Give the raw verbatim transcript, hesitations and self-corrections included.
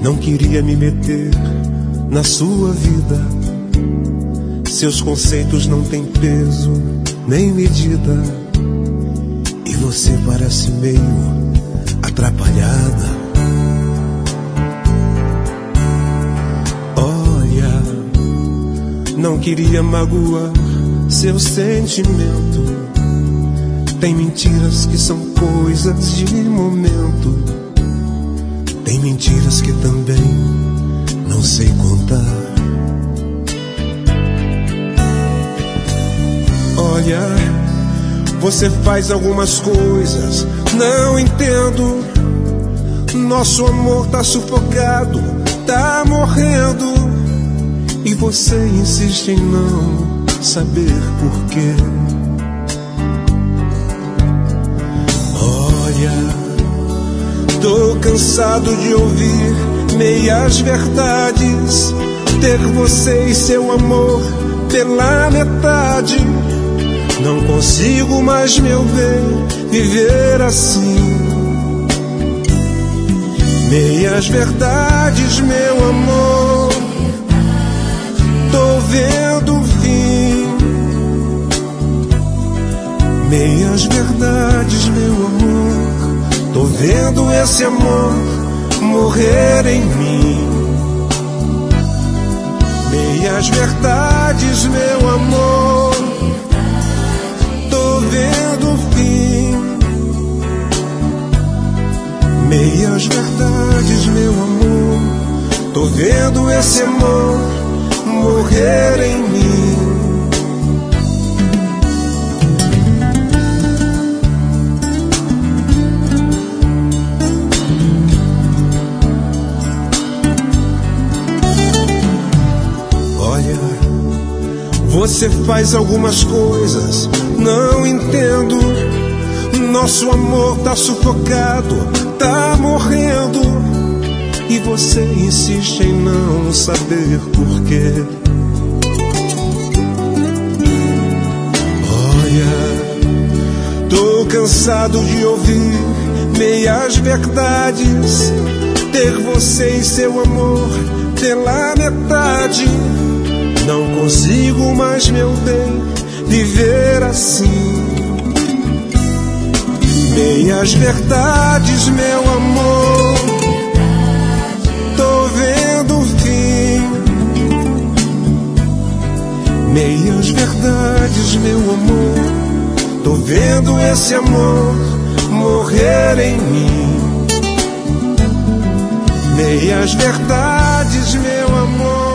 Não queria me meter na sua vida. Seus conceitos não têm peso nem medida. E você parece meio atrapalhada. Olha, não queria magoar seu sentimento. Tem mentiras que são coisas de momento. Tem mentiras que também não sei contar. Olha, você faz algumas coisas, não entendo. Nosso amor tá sufocado, tá morrendo. E você insiste em não saber porquê. Olha, tô cansado de ouvir meias verdades. Ter você e seu amor pela metade. Não consigo mais, meu bem, viver assim. Meias verdades, meu amor. Tô vendo o fim. Meias verdades, meu amor. Tô vendo esse amor morrer em mim. Meias verdades, meu amor. Tô vendo o fim. Meias verdades, meu amor. Tô vendo esse amor morrer em mim. Olha, você faz algumas coisas, não entendo. Nosso amor tá sufocado, tá morrendo. E você insiste em não saber porquê. Olha, tô cansado de ouvir meias verdades. Ter você e seu amor pela metade. Não consigo mais, meu bem, viver assim. Meias verdades, meu amor. Tô vendo o fim. Meias verdades, meu amor. Tô vendo esse amor morrer em mim. Meias verdades, meu amor.